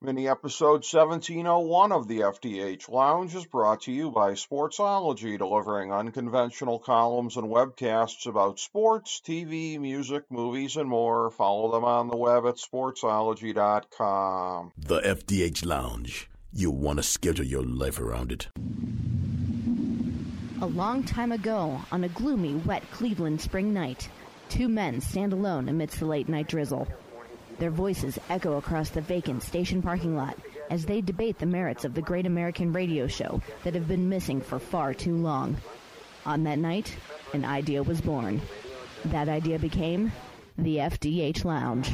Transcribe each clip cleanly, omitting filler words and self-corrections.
Mini episode 1701 of the FDH Lounge is brought to you by Sportsology, delivering unconventional columns and webcasts about sports, TV, music, movies, and more. Follow them on the web at sportsology.com. The FDH Lounge. You want to schedule your life around it. A long time ago, on a gloomy, wet Cleveland spring night, two men stand alone amidst the late-night drizzle. Their voices echo across the vacant station parking lot as they debate the merits of the great American radio show that have been missing for far too long. On that night, an idea was born. That idea became the FDH Lounge.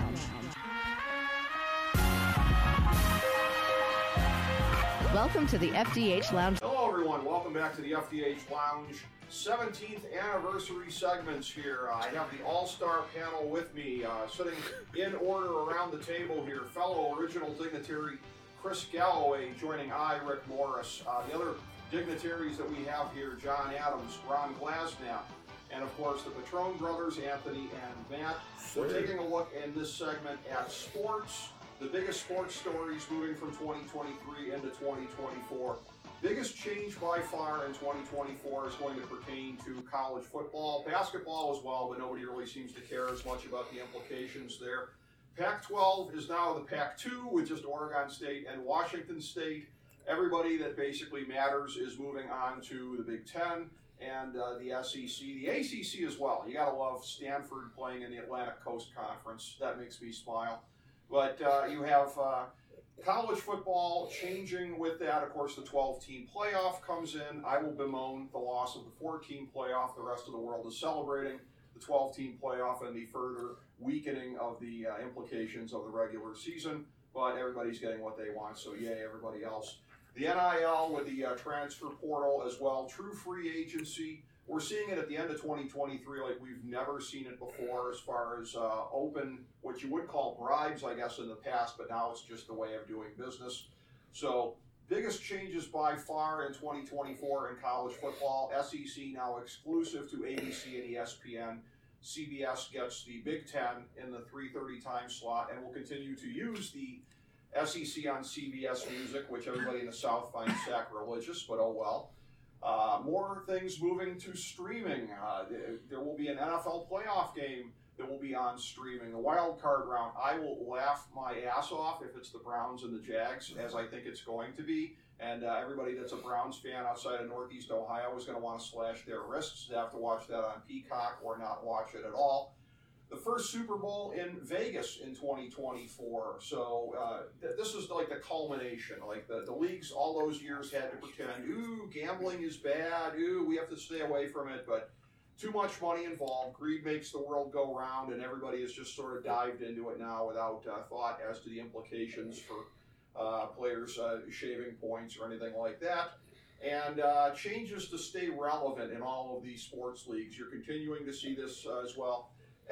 Welcome to the FDH Lounge. Hello, everyone. Welcome back to the FDH Lounge 17th anniversary segments here. I have the all-star panel with me, sitting in order around the table here. Fellow original dignitary Chris Galloway joining Rick Morris. The other dignitaries that we have here, John Adams, Ron Glasnap, and of course the Patron brothers, Anthony and Matt. We're taking a look in this segment at sports, the biggest sports stories moving from 2023 into 2024. Biggest change by far in 2024 is going to pertain to college football, basketball as well, but nobody really seems to care as much about the implications there. Pac-12 is now the Pac-2 with just Oregon State and Washington State. Everybody that basically matters is moving on to the Big Ten and the SEC, the ACC as well. You got to love Stanford playing in the Atlantic Coast Conference. That makes me smile. But you have college football changing with that. Of course, the 12-team playoff comes in. I will bemoan the loss of the 4-team playoff. The rest of the world is celebrating the 12-team playoff and the further weakening of the implications of the regular season. But everybody's getting what they want, so yay, everybody else. The NIL with the transfer portal as well. True free agency. We're seeing it at the end of 2023 like we've never seen it before as far as open, what you would call bribes, I guess, in the past, but now it's just the way of doing business. So biggest changes by far in 2024 in college football. SEC now exclusive to ABC and ESPN. CBS gets the Big Ten in the 3:30 time slot and will continue to use the SEC on CBS Music, which everybody in the South finds sacrilegious, but oh well. More things moving to streaming. There will be an NFL playoff game that will be on streaming. The wild card round, I will laugh my ass off if it's the Browns and the Jags, as I think it's going to be. And everybody that's a Browns fan outside of Northeast Ohio is going to want to slash their wrists. They have to watch that on Peacock or not watch it at all. The first Super Bowl in Vegas in 2024. So this is like the culmination. Like the leagues all those years had to pretend, ooh, gambling is bad. Ooh, we have to stay away from it. But too much money involved. Greed makes the world go round, and everybody has just sort of dived into it now without thought as to the implications for players shaving points or anything like that. And changes to stay relevant in all of these sports leagues. You're continuing to see this as well.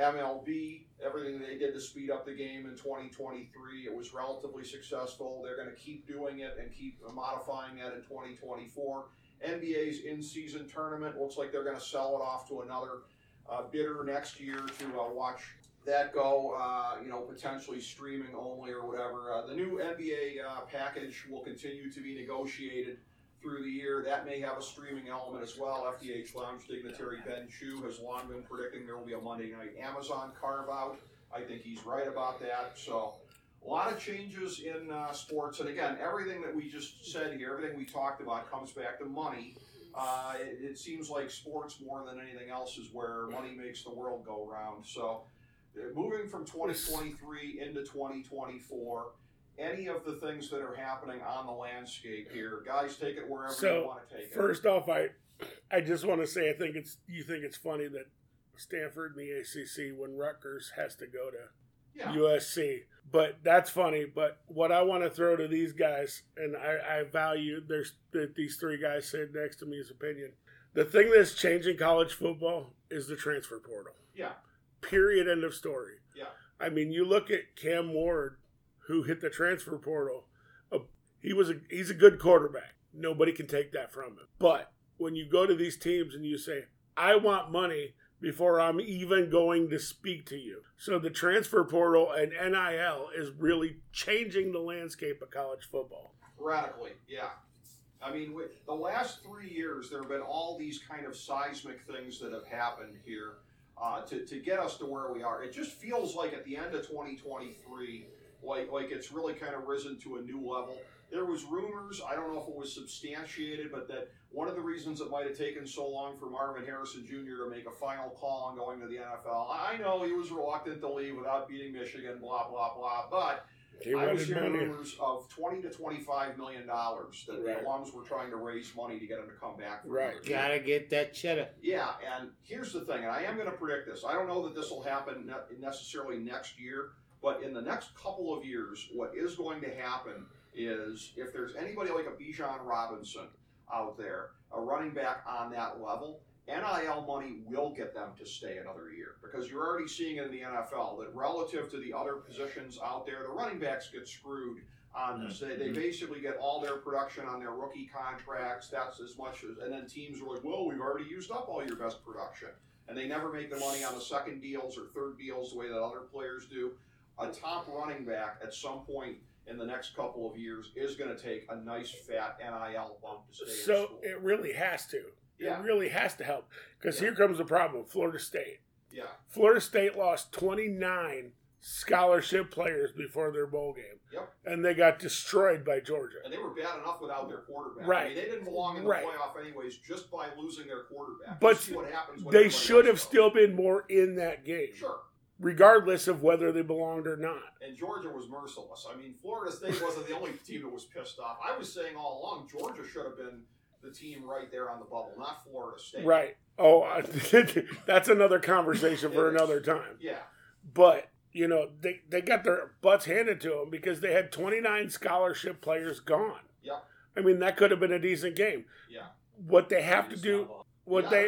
MLB, everything they did to speed up the game in 2023, it was relatively successful. They're going to keep doing it and keep modifying that in 2024. NBA's in-season tournament looks like they're going to sell it off to another bidder next year to watch that go, potentially streaming only or whatever. The new NBA package will continue to be negotiated through the year. That may have a streaming element as well. FDH Lounge dignitary Ben Chu has long been predicting there will be a Monday night Amazon carve-out. I think he's right about that. So a lot of changes in sports. And again, everything that we just said here, everything we talked about comes back to money. It seems like sports more than anything else is where money makes the world go round. So moving from 2023 into 2024, any of the things that are happening on the landscape here, guys, take it wherever you want to take it. First off, I just want to say you think it's funny that Stanford and the ACC when Rutgers has to go to USC, but that's funny. But what I want to throw to these guys, and I value these three guys sitting next to me's opinion. The thing that's changing college football is the transfer portal. Yeah. Period. End of story. Yeah. I mean, you look at Cam Ward, who hit the transfer portal. He's a good quarterback. Nobody can take that from him. But when you go to these teams and you say, I want money before I'm even going to speak to you. So the transfer portal and NIL is really changing the landscape of college football. Radically, yeah. I mean, the last 3 years, there have been all these kind of seismic things that have happened here to get us to where we are. It just feels like at the end of 2023, like it's really kind of risen to a new level. There was rumors, I don't know if it was substantiated, but that one of the reasons it might have taken so long for Marvin Harrison Jr. to make a final call on going to the NFL, I know he was reluctant to leave without beating Michigan, blah, blah, blah, but I was hearing rumors of $20 to $25 million that the alums were trying to raise money to get him to come back. Gotta get that cheddar. Yeah, and here's the thing, and I am going to predict this. I don't know that this will happen necessarily next year, but in the next couple of years, what is going to happen is if there's anybody like a Bijan Robinson out there, a running back on that level, NIL money will get them to stay another year, because you're already seeing it in the NFL that relative to the other positions out there, the running backs get screwed on this. They basically get all their production on their rookie contracts. That's as much as, and then teams are like, well, we've already used up all your best production. And they never make the money on the second deals or third deals the way that other players do. A top running back at some point in the next couple of years is going to take a nice fat NIL bump to stay in school. So it really has to. Yeah. It really has to help. Because here comes the problem. Florida State. Yeah. Florida State lost 29 scholarship players before their bowl game. Yep. And they got destroyed by Georgia. And they were bad enough without their quarterback. Right. I mean, they didn't belong in the playoff anyways just by losing their quarterback. But see what happens when they should have still been more in that game. Sure. Regardless of whether they belonged or not. And Georgia was merciless. I mean, Florida State wasn't the only team that was pissed off. I was saying all along, Georgia should have been the team right there on the bubble, not Florida State. Right. Oh, that's another conversation for another time. Yeah. But, you know, they got their butts handed to them because they had 29 scholarship players gone. Yeah. I mean, that could have been a decent game. Yeah. What they have to do, what they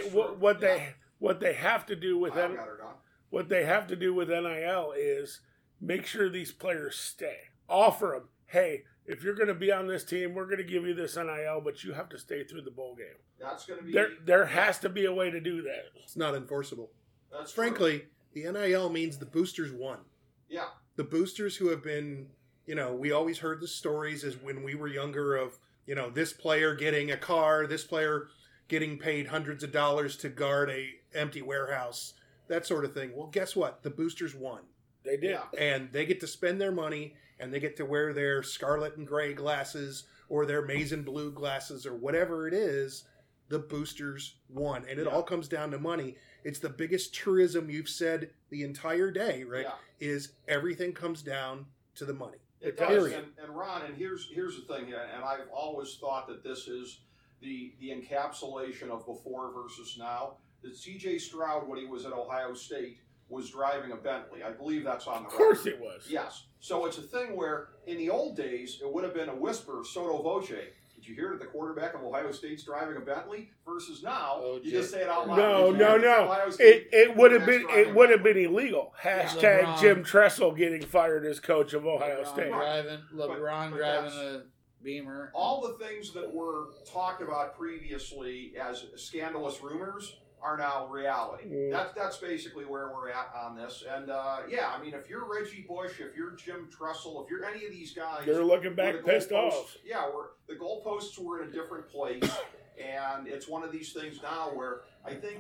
have to do with them. What they have to do with NIL is make sure these players stay. Offer them, hey, if you're going to be on this team, we're going to give you this NIL, but you have to stay through the bowl game. That's going to be there has to be a way to do that. It's not enforceable. That's frankly, the NIL means the boosters won. Yeah. The boosters who have been, you know, we always heard the stories as when we were younger of, you know, this player getting a car, this player getting paid hundreds of dollars to guard a empty warehouse. That sort of thing. Well, guess what? The boosters won. They did. Yeah. And they get to spend their money, and they get to wear their scarlet and gray glasses or their maize and blue glasses or whatever it is. The boosters won. And it all comes down to money. It's the biggest truism you've said the entire day, right? Yeah. Is everything comes down to the money. It does. And Ron, and here's the thing, and I've always thought that this is the encapsulation of before versus now. That C.J. Stroud, when he was at Ohio State, was driving a Bentley. I believe that's on the record. Of course it was. Yes. So it's a thing where, in the old days, it would have been a whisper, sotto voce. Did you hear that the quarterback of Ohio State's driving a Bentley? Versus now, you just say it out loud. No. It would have been illegal. Hashtag Jim Tressel getting fired as coach of Ohio State. LeBron driving a Beamer. All the things that were talked about previously as scandalous rumors are now reality. That's basically where we're at on this. And I mean, if you're Reggie Bush, if you're Jim Tressel, if you're any of these guys, they're looking back pissed off. Yeah, the goalposts were in a different place, and it's one of these things now where I think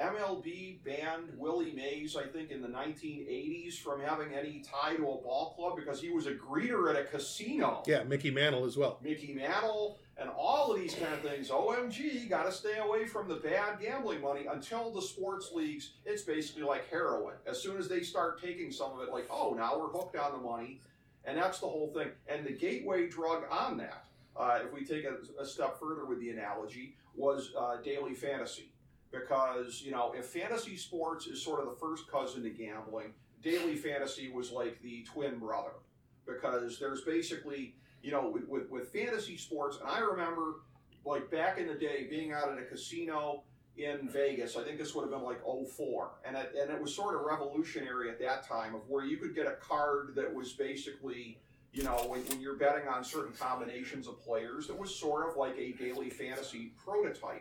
MLB banned Willie Mays, I think, in the 1980s from having any tie to a ball club because he was a greeter at a casino. Yeah, Mickey Mantle as well. Mickey Mantle and all of these kind of things. OMG, got to stay away from the bad gambling money until the sports leagues, it's basically like heroin. As soon as they start taking some of it, like, oh, now we're hooked on the money. And that's the whole thing. And the gateway drug on that, if we take a step further with the analogy, was daily fantasy. Because, you know, if fantasy sports is sort of the first cousin to gambling, daily fantasy was like the twin brother. Because there's basically, you know, with fantasy sports, and I remember, like, back in the day, being out at a casino in Vegas, I think this would have been like 2004, and it was sort of revolutionary at that time, of where you could get a card that was basically, you know, when you're betting on certain combinations of players, that was sort of like a daily fantasy prototype.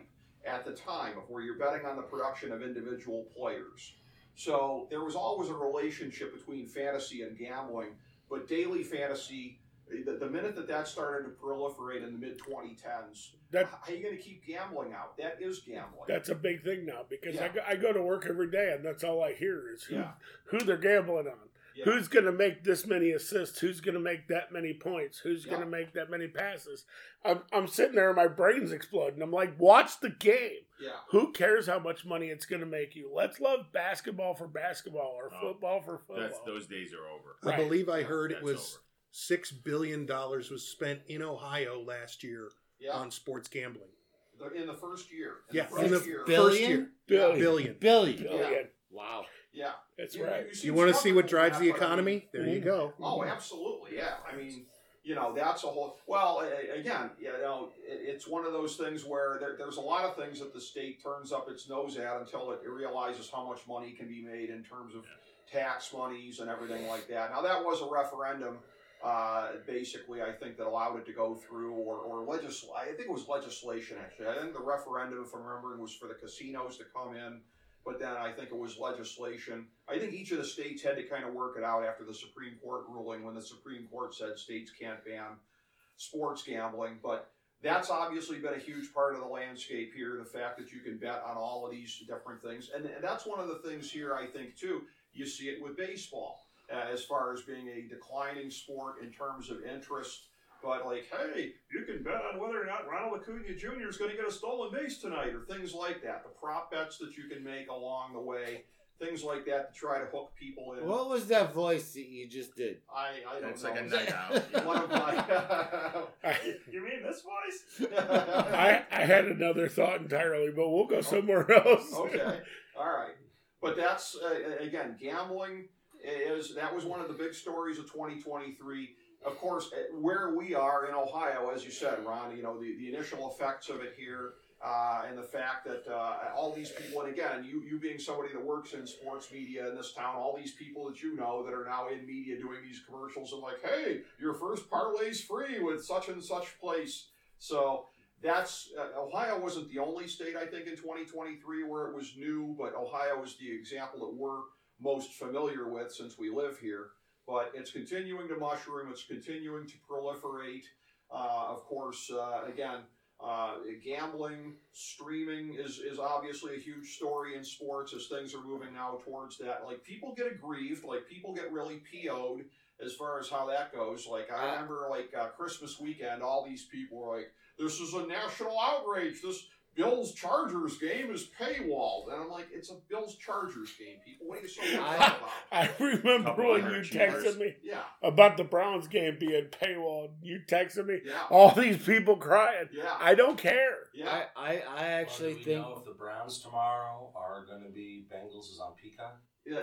at the time, where you're betting on the production of individual players. So there was always a relationship between fantasy and gambling, but daily fantasy, the minute that started to proliferate in the mid-2010s, how are you going to keep gambling out? That is gambling. That's a big thing now, because I go to work every day, and that's all I hear is who they're gambling on. Yeah. Who's going to make this many assists? Who's going to make that many points? Who's going to make that many passes? I'm sitting there and my brain's exploding. I'm like, watch the game. Yeah. Who cares how much money it's going to make you? Let's love basketball for basketball or football for football. Those days are over. I believe I heard it was $6 billion was spent in Ohio last year on sports gambling. In the first year. In the first year. Billion. Yeah. Wow. Yeah. That's right. You want to see what drives the economy? There you go. Oh, absolutely. Yeah. I mean, that's a whole. Well, again, it's one of those things where there's a lot of things that the state turns up its nose at until it realizes how much money can be made in terms of tax monies and everything like that. Now, that was a referendum, basically, I think, that allowed it to go through, or I think it was legislation, actually. I think the referendum, if I'm remembering, was for the casinos to come in. But then I think it was legislation. I think each of the states had to kind of work it out after the Supreme Court ruling, when the Supreme Court said states can't ban sports gambling. But that's obviously been a huge part of the landscape here, the fact that you can bet on all of these different things. And that's one of the things here, I think, too. You see it with baseball, as far as being a declining sport in terms of interest. But like, hey, you can bet on whether or not Ronald Acuna Jr. is going to get a stolen base tonight, or things like that. The prop bets that you can make along the way, things like that to try to hook people in. What was that voice that you just did? I don't know. It's like a night out. One of my. You mean this voice? I had another thought entirely, but we'll go somewhere else. Okay, all right. But that's again, gambling that was one of the big stories of 2023. Of course, where we are in Ohio, as you said, Ron, the initial effects of it here, and the fact that all these people, and again, you being somebody that works in sports media in this town, all these people that that are now in media doing these commercials and like, hey, your first parlay's free with such and such place. So that's Ohio wasn't the only state, I think, in 2023 where it was new, but Ohio is the example that we're most familiar with since we live here. But it's continuing to mushroom. It's continuing to proliferate. Of course, again, gambling, streaming is obviously a huge story in sports as things are moving now towards that. Like, people get aggrieved. Like, people get really PO'd as far as how that goes. Like, I remember, Christmas weekend, all these people were like, this is a national outrage. This Bills-Chargers game is paywalled. And I'm like, it's a Bills-Chargers game, people. What are you so about? I remember when you texted me about the Browns game being paywalled. You texted me, all these people crying. Yeah. I don't care. Yeah. I actually do we think... know if the Browns tomorrow are going to be Bengals is on Peacock?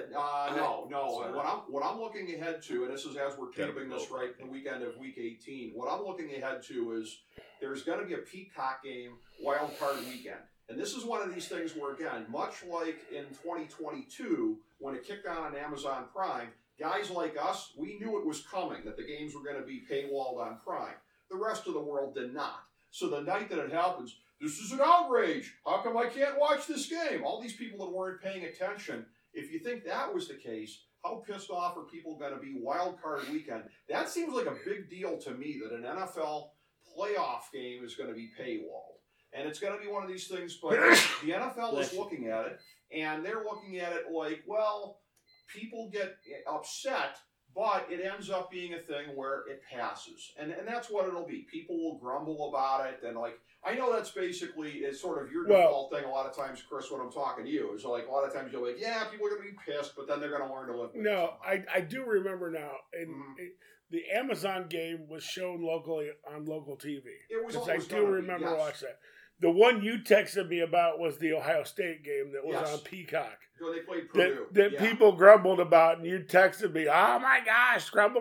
No. What I'm looking ahead to, and this is as we're taping this right the weekend of Week 18, what I'm looking ahead to is there's going to be a Peacock game wild card weekend. And this is one of these things where, again, much like in 2022, when it kicked on Amazon Prime, guys like us, we knew it was coming, that the games were going to be paywalled on Prime. The rest of the world did not. So the night that it happens, this is an outrage. How come I can't watch this game? All these people that weren't paying attention. If you think that was the case, how pissed off are people going to be wild card weekend? That seems like a big deal to me, that an NFL playoff game is going to be paywalled. And it's going to be one of these things, but the NFL is looking at it, and they're looking at it like, well, people get upset, but it ends up being a thing where it passes. And that's what it'll be. People will grumble about it, and I know that's basically, it's sort of your default thing a lot of times, Chris, when I'm talking to you. It's like a lot of times you're like, yeah, people are going to be pissed, but then they're going to learn to live with it. No, I do remember now. The Amazon game was shown locally on local TV. It was I do remember watching that. The one you texted me about was the Ohio State game that was on Peacock. So they played Purdue. That people grumbled about, and you texted me, oh my gosh, grumble.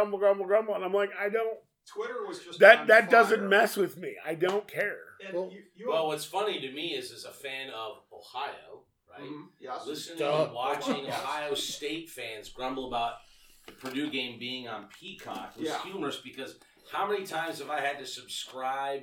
And I'm like, I don't. Twitter was just that doesn't mess with me. I don't care. Well, what's funny to me is, as a fan of Ohio, right? Mm-hmm. Yes. Listening and watching Ohio State fans grumble about the Purdue game being on Peacock was humorous, because how many times have I had to subscribe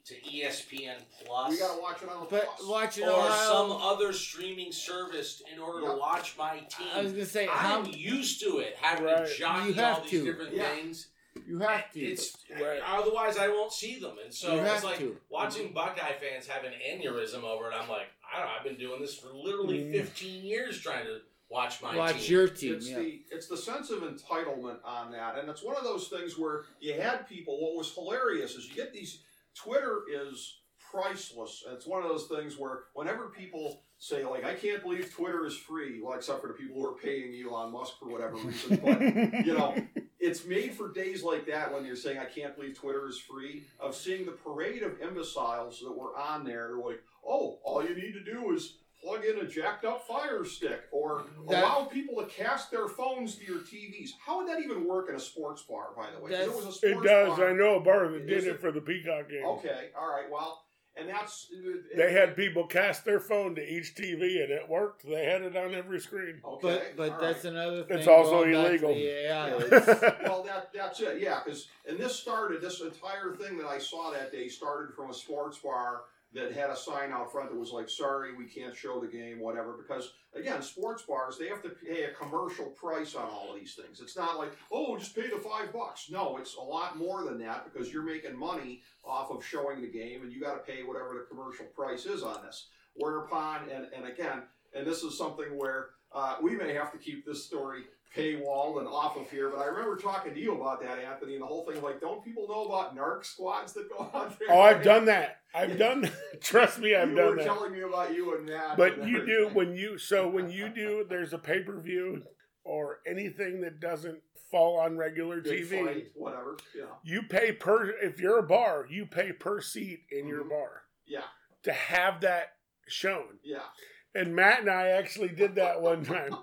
to ESPN Plus. We gotta watch it on the But Plus. watch it or on some other streaming service in order to Yep. watch my team. I was gonna say, I'm used to it, having Right. to jockey You have all these to. different Yeah. things. You have to. It's Right. otherwise I won't see them, and so You it's have like to. watching Buckeye fans have an aneurysm over it. I'm like, I don't know. I've been doing this for literally 15 years trying to watch my Watch team. your team. It's Yeah. it's the sense of entitlement on that, and it's one of those things where you had people. What was hilarious is you get these. Twitter is priceless. And it's one of those things where whenever people say, like, I can't believe Twitter is free, well, except for the people who are paying Elon Musk for whatever reason, but, you know, it's made for days like that when you're saying, I can't believe Twitter is free, of seeing the parade of imbeciles that were on there. They're like, oh, all you need to do is plug in a jacked up Fire Stick or allow people to cast their phones to your TVs. How would that even work in a sports bar, by the way? 'Cause it was a It sports does. bar. I know a bar that Is did it? it for the Peacock game. Okay, all right, well, and that's... They had people cast their phone to each TV, and it worked. They had it on every screen. Okay, But all that's right. another thing. It's also going back to illegal. the AI. Well, that's it, yeah, because, and this entire thing that I saw that day started from a sports bar that had a sign out front that was like, sorry, we can't show the game, whatever, because, again, sports bars, they have to pay a commercial price on all of these things. It's not like, oh, just pay the $5. No, it's a lot more than that because you're making money off of showing the game, and you got to pay whatever the commercial price is on this. Whereupon, and again, and this is something where we may have to keep this story paywalled and off of here, but I remember talking to you about that, Anthony, and the whole thing, like, don't people know about narc squads that go out there? Oh, I've done that. I've done that. Trust me, I've you done were that. telling me about you and Matt. But and you do everything. when you do, there's a pay-per-view or anything that doesn't fall on regular Big TV. fight, whatever, yeah. You pay if you're a bar, you pay per seat in your Mhm. bar Yeah, to have that shown. yeah. And Matt and I actually did that one time.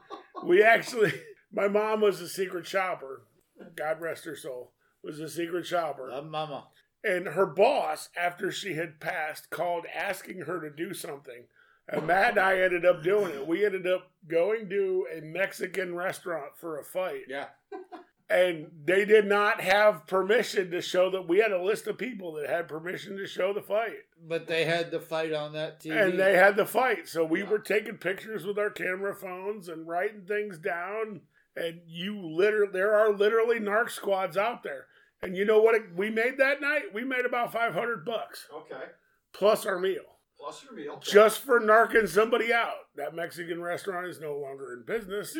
My mom was a secret shopper. God rest her soul. Was a secret shopper. Love mama. And her boss, after she had passed, called asking her to do something. And Matt and I ended up doing it. We ended up going to a Mexican restaurant for a fight. Yeah. And they did not have permission to show that. We had a list of people that had permission to show the fight. But they had the fight on that TV. And they had the fight. So we were taking pictures with our camera phones and writing things down. And there are literally narc squads out there. And you know what we made that night? We made about $500 Okay. plus our meal. Plus your meal. Just for narking somebody out. That Mexican restaurant is no longer in business.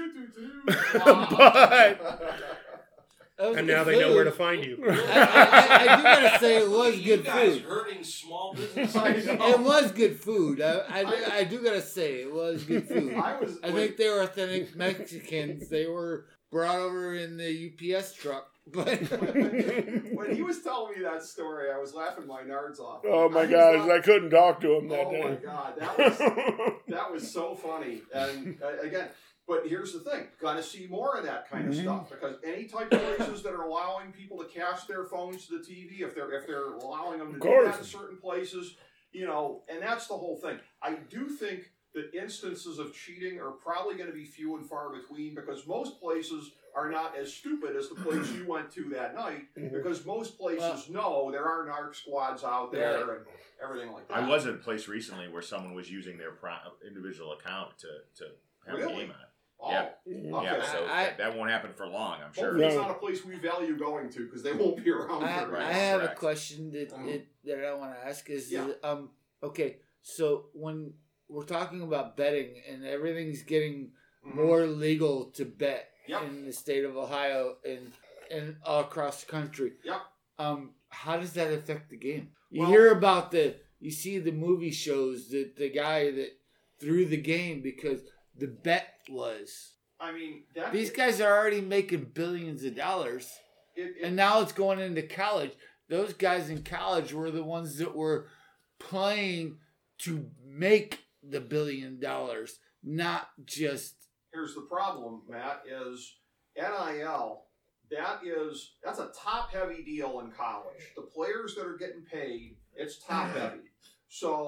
But And now they know where to find you. I do gotta say it was You good guys food. hurting small businesses. It was good food. I do gotta say it was good food. I think they were authentic Mexicans. They were brought over in the UPS truck. But when he was telling me that story, I was laughing my nards off. oh my gosh, I couldn't talk to him that Oh day. my god, that was so funny. And again, but here's the thing: gotta see more of that kind of stuff because any type of places that are allowing people to cast their phones to the TV, if they're allowing them to do that in certain places, you know, and that's the whole thing. I do think that instances of cheating are probably going to be few and far between because most places are not as stupid as the place you went to that night because most places know there are narc squads out there and everything like that. I was at a place recently where someone was using their individual account to have a game on it. Oh, Yeah. okay. Yeah, so that won't happen for long, I'm sure. Hopefully it's not a place we value going to because they won't be around for I have a question that I want to ask is okay, so when we're talking about betting and everything's getting more legal to bet in the state of Ohio and all across the country. Yep. How does that affect the game? You hear about you see the movie shows that the guy that threw the game because the bet was. I mean, these guys are already making billions of dollars, and now it's going into college. Those guys in college were the ones that were playing to make the $1 billion, not just. Here's the problem, Matt, is NIL, that's a top-heavy deal in college. The players that are getting paid, it's top-heavy. So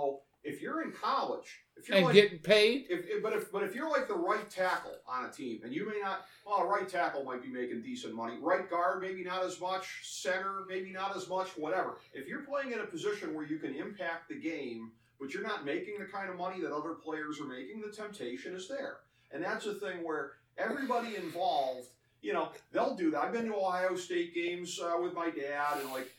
if you're in college, if you're and getting paid, but if you're like the right tackle on a team, and you may not, well, right tackle might be making decent money, right guard maybe not as much, center maybe not as much, whatever. If you're playing in a position where you can impact the game, but you're not making the kind of money that other players are making, the temptation is there, and that's the thing where everybody involved, they'll do that. I've been to Ohio State games with my dad, and like,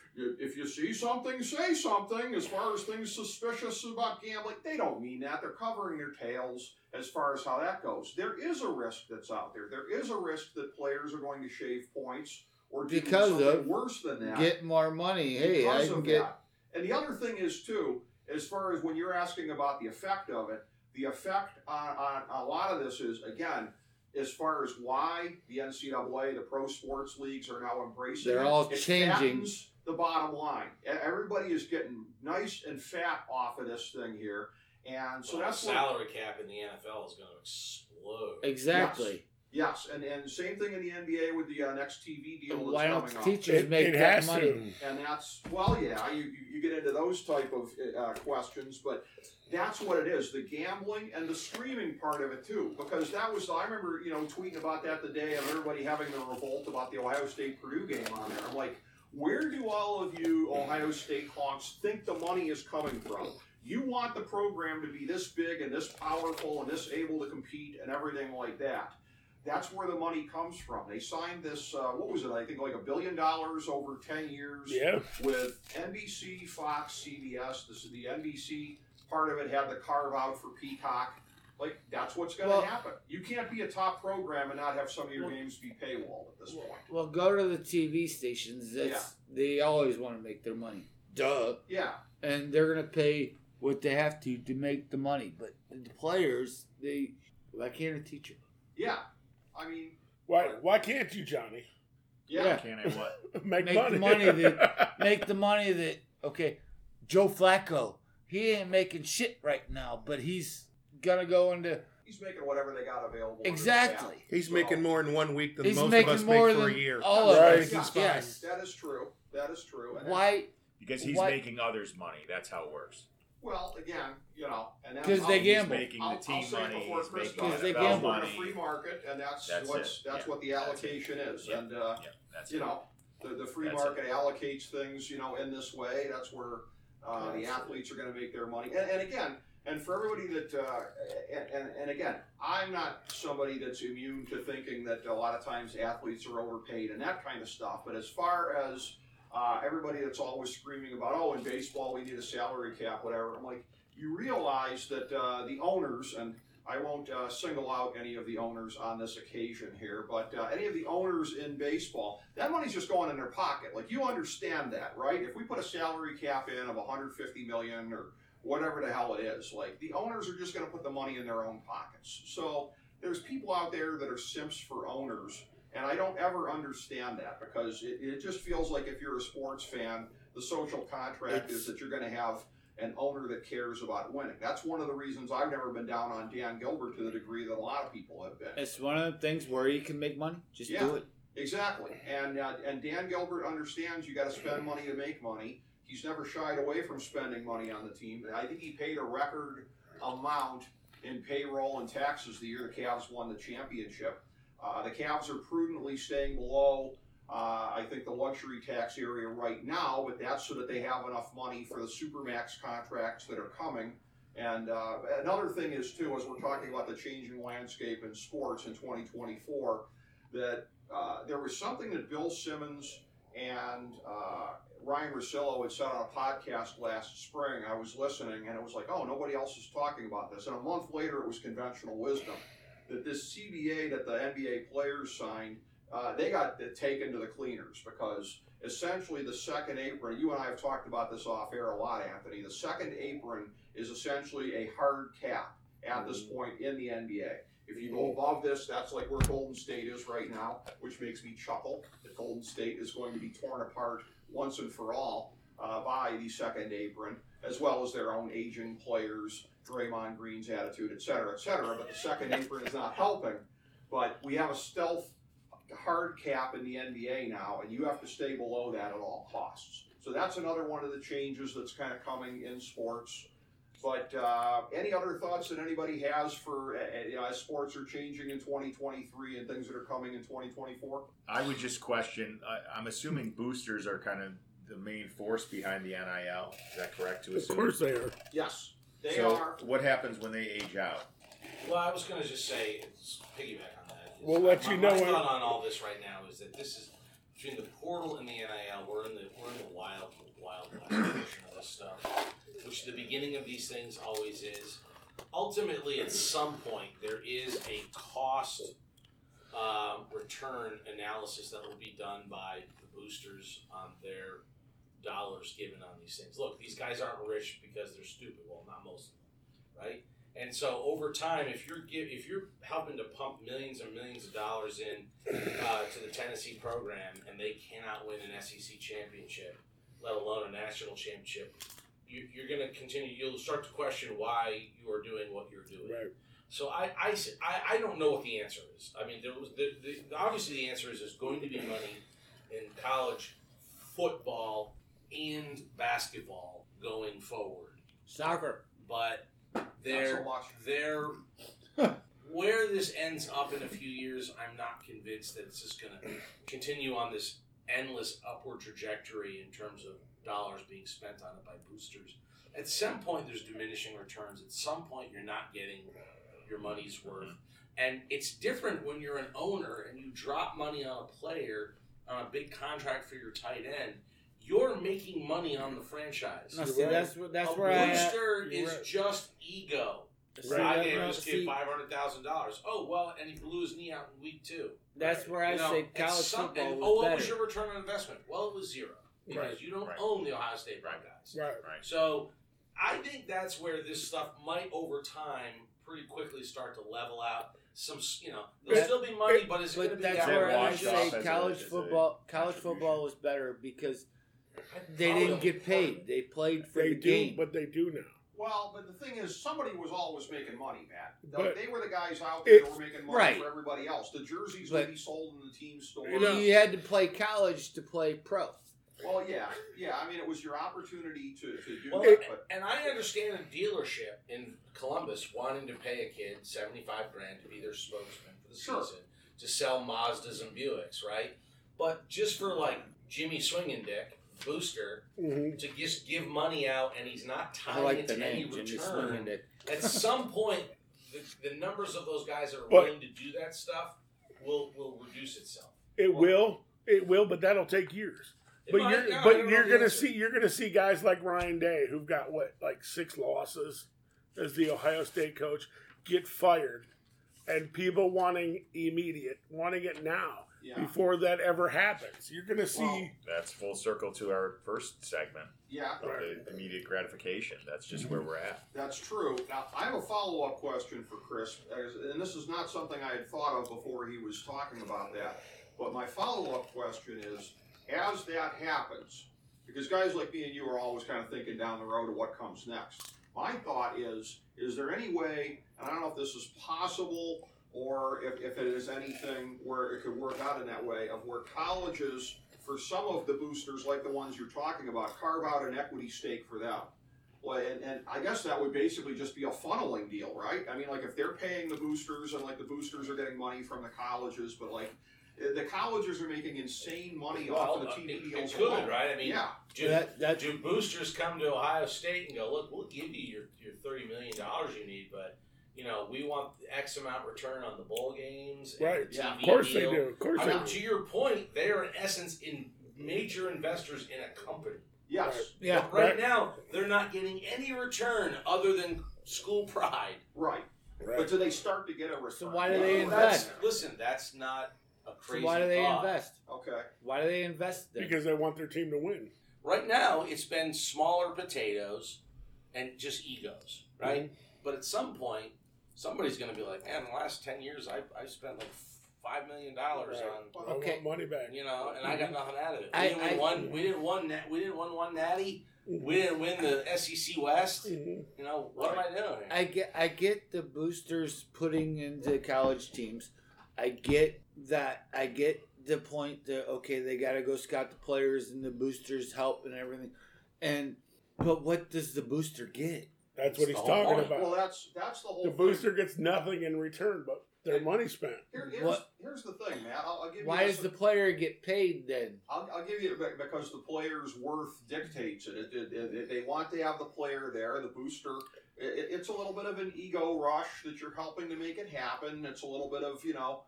if you see something, say something. As far as things suspicious about gambling, they don't mean that. They're covering their tails as far as how that goes. There is a risk that's out there. There is a risk that players are going to shave points or do something worse than that. Get more money. Hey, I can get. And the other thing is too, as far as when you're asking about the effect of it, the effect on a lot of this is, again, as far as why the NCAA, the pro sports leagues are now embracing it. They're all changing. Fattens the bottom line. Everybody is getting nice and fat off of this thing here. And so that's the salary cap in the NFL is going to explode. Exactly. Yes, and same thing in the NBA with the next TV deal that's why don't coming up. teachers make that money? And that's, well, yeah, you get into those type of questions, but that's what it is, the gambling and the streaming part of it too, because that was, I remember, tweeting about that the day of everybody having the revolt about the Ohio State-Purdue game on there. I'm like, where do all of you Ohio State honks think the money is coming from? You want the program to be this big and this powerful and this able to compete and everything like that. That's where the money comes from. They signed this, what was it, I think like $1 billion over 10 years with NBC, Fox, CBS. This is the NBC part of it had the carve out for Peacock. Like, that's what's going to happen. You can't be a top program and not have some of your games be paywalled at this point. Well, go to the TV stations. They always want to make their money. Duh. Yeah. And they're going to pay what they have to make the money. But the players, why can't a teacher? Yeah. I mean, why can't you, Johnny? Yeah. Can't I what? Make the money that okay, Joe Flacco, he ain't making shit right now, but he's gonna go into. He's making whatever they got available. Exactly. He's making more in 1 week than most of us make for a year. All of us. He's fine. Yes, that is true. That is true. And why? Because he's making others money. That's how it works. Well, again, and because they gamble. He's making the team money. Because they gamble. We're in a free market, and that's what the allocation is. And the free market allocates things, in this way. That's where the athletes are going to make their money. And again, and for everybody that, and again, I'm not somebody that's immune to thinking that a lot of times athletes are overpaid and that kind of stuff. But as far as everybody that's always screaming about, in baseball we need a salary cap, whatever. I'm like, you realize that the owners, and I won't single out any of the owners on this occasion here, but any of the owners in baseball, that money's just going in their pocket. Like, you understand that, right? If we put a salary cap in of $150 million or whatever the hell it is, like, the owners are just going to put the money in their own pockets. So there's people out there that are simps for owners. And I don't ever understand that, because it just feels like if you're a sports fan, the social contract is that you're going to have an owner that cares about winning. That's one of the reasons I've never been down on Dan Gilbert to the degree that a lot of people have been. It's one of the things where you can make money. Just do it. Exactly. And Dan Gilbert understands you got to spend money to make money. He's never shied away from spending money on the team. I think he paid a record amount in payroll and taxes the year the Cavs won the championship. The Cavs are prudently staying below, I think, the luxury tax area right now, but that's so that they have enough money for the Supermax contracts that are coming. And another thing is, too, as we're talking about the changing landscape in sports in 2024, that there was something that Bill Simmons and Ryan Russillo had said on a podcast last spring. I was listening, and it was like, nobody else is talking about this. And a month later, it was conventional wisdom. That this CBA that the NBA players signed, they got taken to the cleaners, because essentially the second apron, you and I have talked about this off air a lot, Anthony, the second apron is essentially a hard cap at this point in the NBA. If you go above this, that's like where Golden State is right now, which makes me chuckle that Golden State is going to be torn apart once and for all by the second apron, as well as their own aging players, Draymond Green's attitude, et cetera, but the second apron is not helping. But we have a stealth hard cap in the NBA now, and you have to stay below that at all costs. So that's another one of the changes that's kind of coming in sports. But any other thoughts that anybody has for as sports are changing in 2023 and things that are coming in 2024? I would just question. I'm assuming boosters are kind of the main force behind the NIL. Is that correct to assume? Of course they are. Yes, they are. What happens when they age out? Well, I was going to just say, piggyback on that. We'll let you know. My thought on all this right now is that this is between the portal and the NIL. We're in the wild portion of this stuff, which the beginning of these things always is. Ultimately, at some point, there is a cost return analysis that will be done by the boosters on their dollars given on these things. Look, these guys aren't rich because they're stupid. Well, not most of them, right? And so over time, if you're helping to pump millions and millions of dollars in to the Tennessee program and they cannot win an SEC championship, let alone a national championship, you're going to continue. You'll start to question why you are doing what you're doing. Right. So I don't know what the answer is. I mean, obviously the answer is there's going to be money in college football and basketball going forward. Soccer, but where this ends up in a few years, I'm not convinced that it's just going to continue on this endless upward trajectory in terms of dollars being spent on it by boosters. At some point, there's diminishing returns. At some point, you're not getting your money's worth. And it's different when you're an owner and you drop money on a player on a big contract for your tight end. You're making money on the franchise. No, see, that's where a booster is just ego. Right. I gave this kid $500,000. Oh well, and he blew his knee out in week 2. That's where I say college football was what better. was your return on investment? Well, it was 0 because you don't own the Ohio State Buckeyes. Right. So I think that's where this stuff might, over time, pretty quickly start to level out. There'll still be money, but it's going to be. That's where I say college football was better because they didn't get paid. They played for the game. But they do now. Well, but the thing is, somebody was always making money, Matt. They were the guys out there that were making money for everybody else. The jerseys would be sold in the team store. You had to play college to play pro. Well, yeah. I mean, it was your opportunity to do that. And I understand a dealership in Columbus wanting to pay a kid $75,000 to be their spokesman for the season to sell Mazdas and Buicks, right? But just for like Jimmy Swinging Dick, booster, to just give money out and he's not tying it to any return. At some point, the numbers of those guys that are willing to do that stuff will reduce itself. It will, but that'll take years. You're gonna see guys like Ryan Day, who've got 6 losses as the Ohio State coach, get fired, and people wanting it now. Yeah. Before that ever happens, you're going to see. That's full circle to our first segment. Yeah. The immediate gratification. That's just where we're at. That's true. Now, I have a follow-up question for Chris, and this is not something I had thought of before he was talking about that. But my follow-up question is, as that happens, because guys like me and you are always kind of thinking down the road of what comes next. My thought is there any way, and I don't know if this is possible, or if it is anything where it could work out in that way, of where colleges, for some of the boosters, like the ones you're talking about, carve out an equity stake for them. Well, and I guess that would basically just be a funneling deal, right? I mean, like if they're paying the boosters and like the boosters are getting money from the colleges, but like the colleges are making insane money off of the TV deals. It could, right? I mean, do boosters come to Ohio State and go, look, we'll give you your $30 million you need, but we want X amount return on the bowl games. Right. And the TV of course deal. they do. Of course they do. To your point, they are in essence major investors in a company. Yes. Right. Yeah. But right now, they're not getting any return other than school pride. Right. But do they start to get a return? So why do they invest? That's not a crazy So why do they thought. invest? Okay. Why do they invest there? Because they want their team to win. Right now, it's been smaller potatoes and just egos, right? Mm-hmm. But at some point, somebody's going to be like, man, in the last 10 years, I spent like $5 million on I want money back. And I got nothing out of it. We didn't win one natty. We didn't win the SEC West. What am I doing here? I get the boosters putting into college teams. I get that. I get the point that they got to go scout the players and the boosters help and everything. But what does the booster get? That's what he's talking about. Well, that's the whole. The booster gets nothing in return, but their money spent. Here's the thing, Matt. I'll give you. Why does the player get paid then? I'll give you because the player's worth dictates it. They want to have the player there, the booster. It's a little bit of an ego rush that you're helping to make it happen. It's a little bit of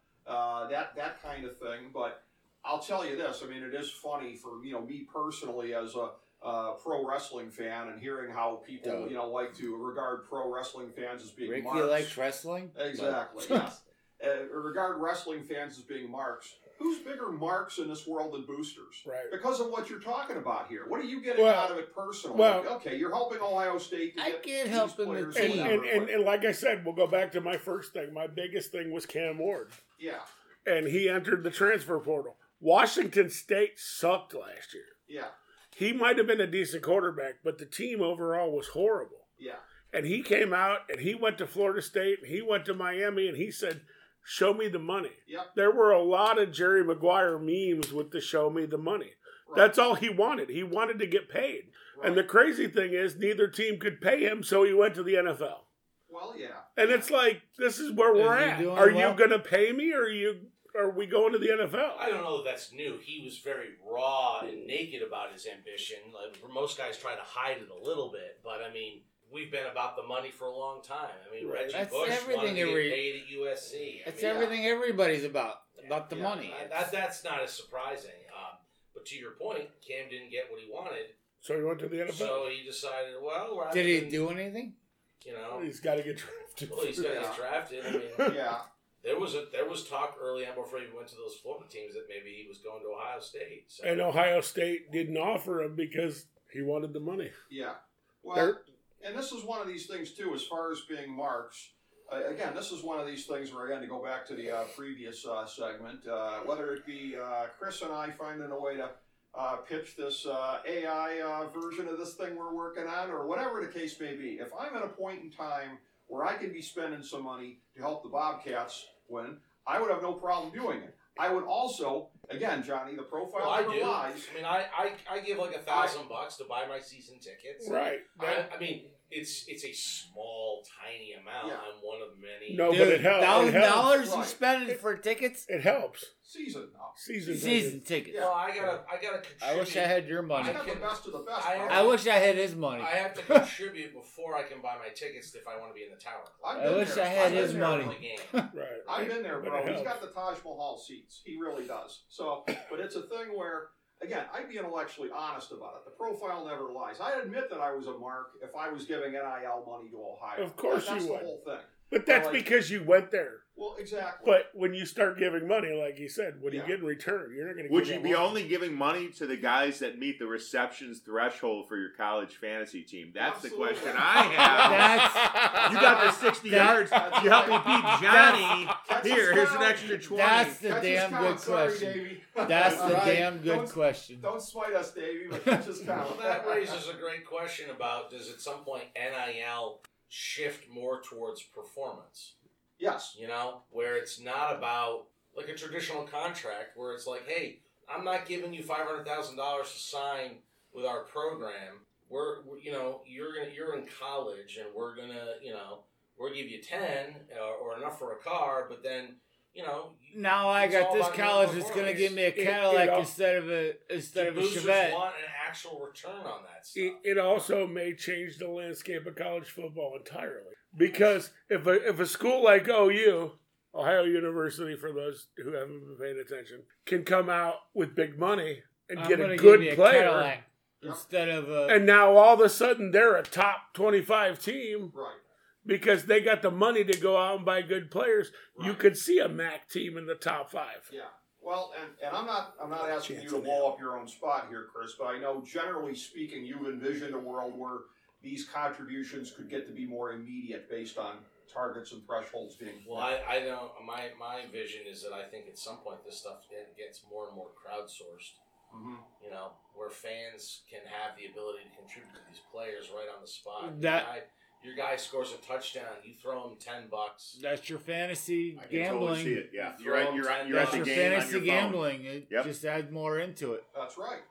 that kind of thing. But I'll tell you this. I mean, it is funny for me personally as a pro wrestling fan and hearing how people like to regard pro wrestling fans as being Ricky marks. likes wrestling. Exactly. Yes. Regard wrestling fans as being marks. Who's bigger marks in this world than boosters? Right. Because of what you're talking about here. What are you getting out of it personally? Okay, you're helping Ohio State. I get helping the team. And like I said, we'll go back to my first thing. My biggest thing was Cam Ward. Yeah. And he entered the transfer portal. Washington State sucked last year. Yeah. He might have been a decent quarterback, but the team overall was horrible. Yeah. And he came out and he went to Florida State and he went to Miami and he said, show me the money. Yep. There were a lot of Jerry Maguire memes with the show me the money. Right. That's all he wanted. He wanted to get paid. Right. And the crazy thing is neither team could pay him, so he went to the NFL. Well, yeah. And it's like, this is where we're at. Are you going to pay me or are we going to the NFL? I don't know if that's new. He was very raw and naked about his ambition. Like, most guys try to hide it a little bit, but I mean, we've been about the money for a long time. I mean, Reggie Bush wanted to get paid at USC. That's everything everybody's about the money. That's not as surprising. But to your point, Cam didn't get what he wanted. So he went to the NFL. So he decided, well... Did he do anything? He's got to get drafted. Well, he's got to get drafted. I mean, yeah. There was talk early on before he went to those Florida teams that maybe he was going to Ohio State. So. And Ohio State didn't offer him because he wanted the money. Yeah. Well, and this is one of these things, too, as far as being marks. Again, this is one of these things where, again, to go back to the previous segment, whether it be Chris and I finding a way to pitch this AI version of this thing we're working on, or whatever the case may be, if I'm at a point in time where I can be spending some money to help the Bobcats win, I would have no problem doing it. I would also, again, Johnny, the profile never lies. I mean, I give like $1,000 to buy my season tickets. Right. I mean, it's a small, tiny amount. Yeah. I'm one of many. No, but it helps. $1,000 you spend for tickets? It helps. Season tickets. Yeah. Well, I gotta contribute. I wish I had your money. I got the best of the best. I wish I had his money. I have to contribute before I can buy my tickets if I want to be in the tower. I wish I had his money. Right. I've been there, bro. He's got the Taj Mahal seats. He really does. So, but it's a thing where, again, I'd be intellectually honest about it. The profile never lies. I admit that I was a mark if I was giving NIL money to Ohio. Of course that's you would. That's the whole thing. But that's because you went there. Well, exactly. But when you start giving money, like you said, what do you get in return? You're not going to. Would you be only giving money to the guys that meet the receptions threreshold for your college fantasy team? That's Absolutely. The question I have. You got the 60 yards. You help me beat Johnny. Here's an extra 20. That's the damn good question. That's the damn good question. Don't smite us, Davey, but catch us count. Well, that raises a great question about, does at some point NIL shift more towards performance? Yes. Where it's not about like a traditional contract where it's like, hey, I'm not giving you $500,000 to sign with our program. You're in college and we're we'll give you 10 or enough for a car, but then now I got this college that's going to give me a Cadillac instead of a Chevette. Want an actual return on that stuff. It also may change the landscape of college football entirely. Because if a school like OU, Ohio University, for those who haven't been paying attention, can come out with big money and get a good player instead of and now all of a sudden they're a top 25 team, right? Because they got the money to go out and buy good players. Right. You could see a MAC team in the top 5. Yeah. Well, and I'm not asking you to blow up your own spot here, Chris, but I know generally speaking, you've envisioned a world where these contributions could get to be more immediate based on targets and thresholds being. Well, I don't. My vision is that I think at some point this stuff gets more and more crowdsourced. Mm-hmm. Where fans can have the ability to contribute to these players right on the spot. Your guy scores a touchdown, you throw him $10. That's your fantasy I can gambling. Totally see it. Yeah, you're at the That's game your fantasy on your gambling. phone. It just adds more into it. That's right.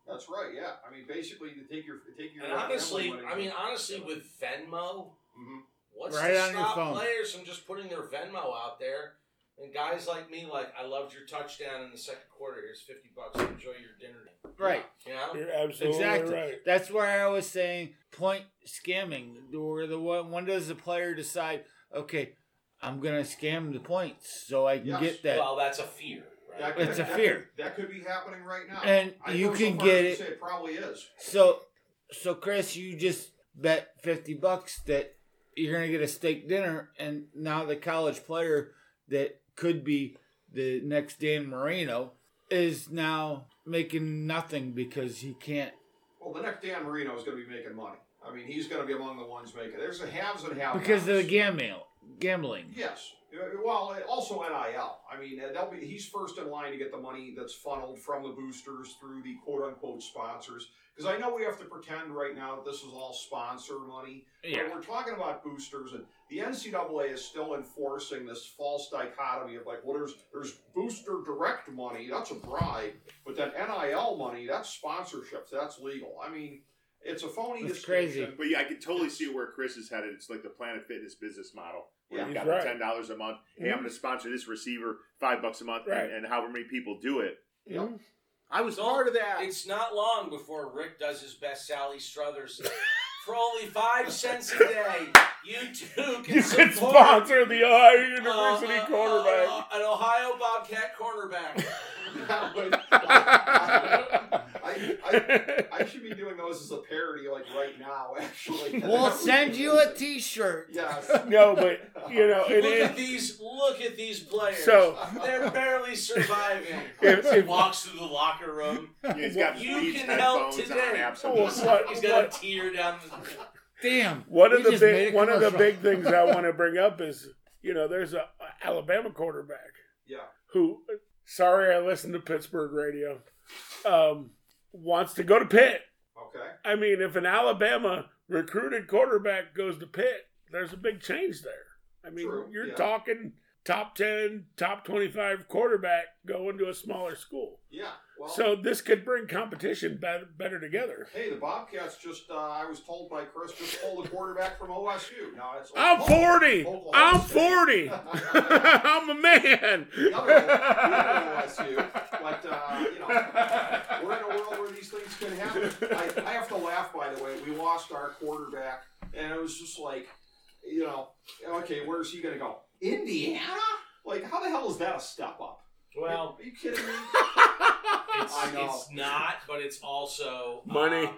That's right. Yeah, I mean, basically, to take your. And honestly, with Venmo, what's right to on your stop phone. players from just putting their Venmo out there? And guys like me, I loved your touchdown in the second quarter. Here's $50. Enjoy your dinner. Right. You know? You're absolutely right. That's where I was saying point scamming, where when does the player decide, okay, I'm gonna scam the points so I can get that. Well, that's a fear. Right? It's a fear. That could be happening right now. And you can get it. It probably is. So Chris, you just bet $50 that you're gonna get a steak dinner, and now the college player that could be the next Dan Marino is now making nothing because he can't. Well, the next Dan Marino is going to be making money. I mean, he's going to be among the ones making. There's the haves and have-nots. Because of the gambling. Yes. Well, also NIL. I mean, he's first in line to get the money that's funneled from the boosters through the quote-unquote sponsors. Because I know we have to pretend right now that this is all sponsor money. Yeah. But we're talking about boosters, and the NCAA is still enforcing this false dichotomy of there's booster direct money, that's a bribe, but then NIL money, that's sponsorship, so that's legal. I mean, it's a phony It's distinction. crazy. But yeah, I can totally see where Chris is headed. It's like the Planet Fitness business model. Where Yeah, you got right. the $10 a month. Hey, I'm going to sponsor this receiver $5 a month, Right. and however many people do it. Yep. I was part of that. It's not long before Rick does his best Sally Struthers. For only 5 cents a day, you too can You could sponsor the Ohio University quarterback. An Ohio Bobcat cornerback. I should be doing those as a parody right now, actually. We'll send you a T-shirt. Yes. No, but Look at these players. So they're barely surviving. If- Walks through the locker room. Yeah, he's got You Beats can help headphones today. on, absolutely. He's got a tear down the. Damn. One of we the just made big a one of the commercial. big things I want to bring up is there's a Alabama quarterback Yeah. who, sorry, I listen to Pittsburgh radio, wants to go to Pitt. Okay. I mean, if an Alabama recruited quarterback goes to Pitt, there's a big change there. I mean, True, you're yeah. talking top 10, top 25 quarterback going to a smaller school. Yeah. Well, So this could bring competition better together. hey, the Bobcats just, I was told by Chris, just pulled a quarterback from OSU. No, it's I'm 40. Oklahoma I'm State. 40. I'm a man. The other OSU. But, we're in a world where these things can happen. I have to laugh, by the way. We lost our quarterback, and it was just like, okay, where's he going to go? Indiana? Like, how the hell is that a step up? Well, Are you kidding me? I know. It's not, but it's also Money.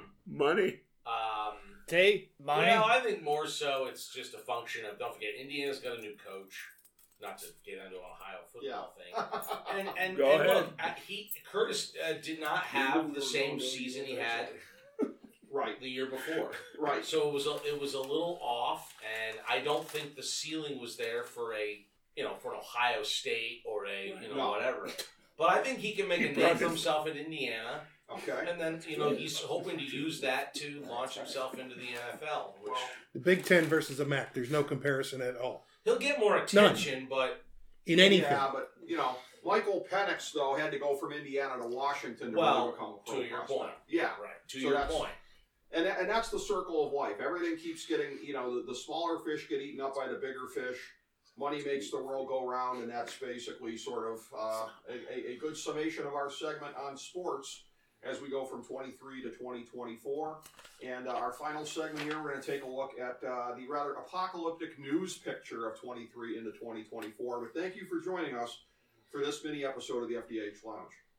Tay, money. Well, I think more so it's just a function of, don't forget, Indiana's got a new coach. Not to get into an Ohio football thing. And Go ahead. look, Curtis did not have the same season he had Right. the year before. Right. So it was a little off, and I don't think the ceiling was there for for an Ohio State or No. whatever. But I think he can make a name for himself in Indiana. Okay. And then, he's hoping to use that to launch himself into the NFL, which The Big Ten versus the MAC. There's no comparison at all. he'll get more attention, but In anything. Yeah, but, Michael Penix, though, had to go from Indiana to Washington to really become a pro to your prospect. point. Yeah. Right. To So your that's- point. And that's the circle of life. Everything keeps getting, the smaller fish get eaten up by the bigger fish. Money makes the world go round, and that's basically sort of a good summation of our segment on sports as we go from 23 to 2024. And our final segment here, we're going to take a look at the rather apocalyptic news picture of 23 into 2024. But thank you for joining us for this mini episode of the FDH Lounge.